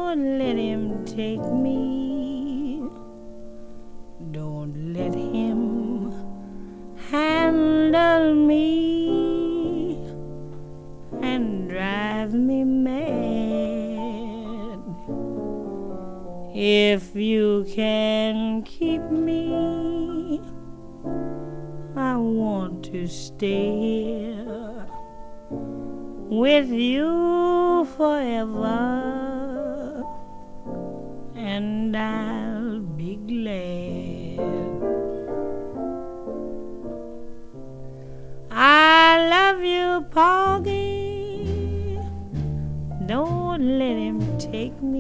Don't let him take me. Don't let him handle me and drive me mad. If you can keep me, I want to stay here with you forever, and I'll be glad. I love you, Porgy. Don't let him take me.